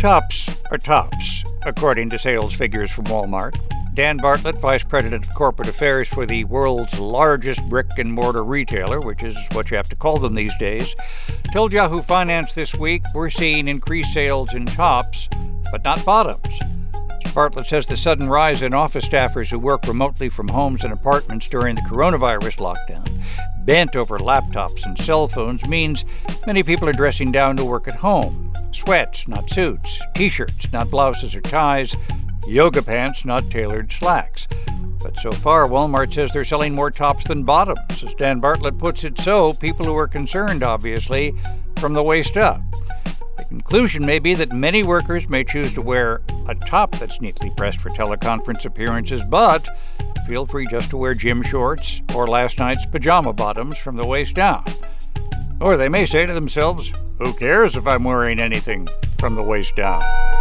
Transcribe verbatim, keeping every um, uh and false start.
Tops are tops, according to sales figures from Walmart. Dan Bartlett, Vice President of Corporate Affairs for the world's largest brick-and-mortar retailer, which is what you have to call them these days, told Yahoo Finance this week we're seeing increased sales in tops, but not bottoms. Bartlett says the sudden rise in office staffers who work remotely from homes and apartments during the coronavirus lockdown, bent over laptops and cell phones, means many people are dressing down to work at home. Sweats, not suits. T-shirts, not blouses or ties. Yoga pants, not tailored slacks. But so far, Walmart says they're selling more tops than bottoms. As Dan Bartlett puts it, so people who are concerned, obviously, from the waist up. The conclusion may be that many workers may choose to wear a top that's neatly pressed for teleconference appearances, but feel free just to wear gym shorts or last night's pajama bottoms from the waist down. Or they may say to themselves, who cares if I'm wearing anything from the waist down?